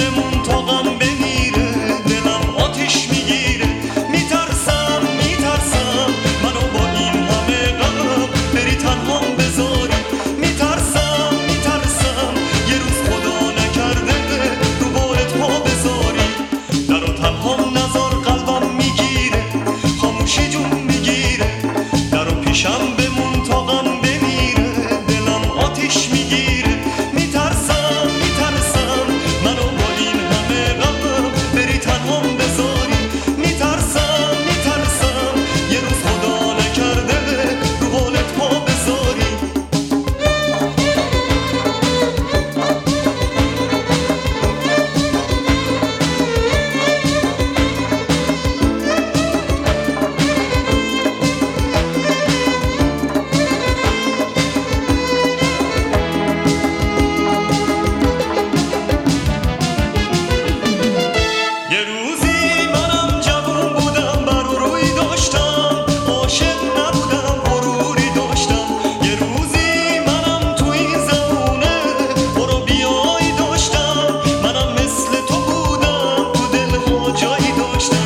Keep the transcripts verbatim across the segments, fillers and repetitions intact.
بمون تا غم بمیره، دلم آتیش میگیره. میترسم میترسم منو با این همه غم بری تنهام بذاری. میترسم میترسم یه روز خدا نکرده رو بالت پا بذاری. درو تنهام نذار قلبم میگیره، خاموشی جون میگیره. درو پیشم بمون تا غم بمیره، دلم آتیش میگیره. میترسم میترسم منو با این همه غم بری تنهام بذاری. میترسم میترسم یه روز خدا نکرده رو بالت پا بذاری. یه روزی منم جوون بودم، بر روی داشتم، عاشق نبودم، غروری داشتم. یه روزی منم تو این زمونه برو بیایی داشتم، منم مثل تو بودم، تو دلها جایی داشتم.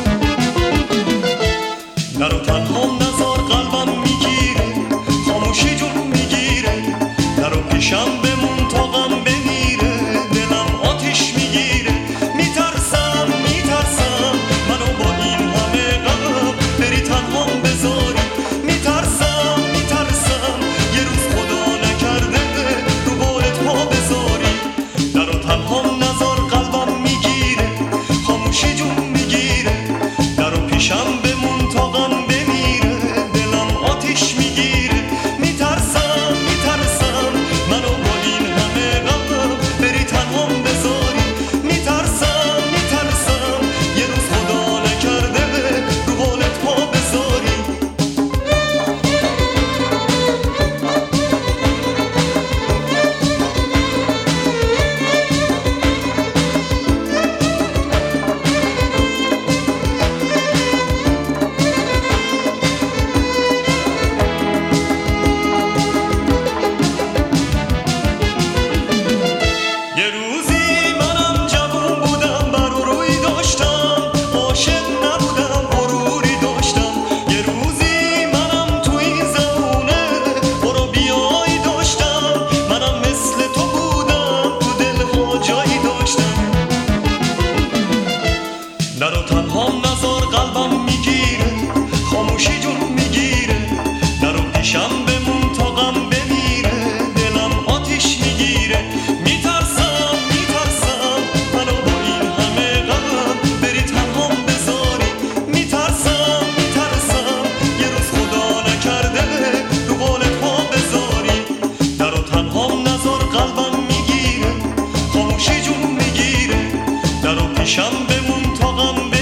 درو تنهام نذار قلبم میگیره، خاموشی جون میگیره. درو پیشم بمون تا غم بمیره، دلم آتیش میگیره. میترسم میترسم منو با این همه غم بری تنهام بذاری. میترسم میترسم یه روز خدا نکرده رو بالت پا بذاری. درو تنهام نذار قلبم میگیره، خاموشی جون میگیره. درو پیشم بمون تا غم بمیره، دلم آتیش میگیره. میترسم میترسم منو با این همه غم بری تنهام بذاری. میترسم میترسم یه روز خدا نکرده رو بالت پا بذاری. یه روزی منم جوون بودم، بر روی داشتم، عاشق نبودم، غروری داشتم. یه روزی منم تو این زمونه برو بیایی داشتم، منم مثل تو بودم، تو دلها جایی داشتم. درو تنهام نذار قلبم میگیره، خاموشی جون میگیره. درو پیشم بمون تا غم بمیره، دلم آتیش میگیره. میترسم میترسم منو با این همه غم بری تنهام بذاری. میترسم میترسم یه روز خدا نکرده رو بالت پا بذاری. درو تنهام نذار قلبم میگیره، خاموشی جون میگیره. درو پیشم بمون تا غم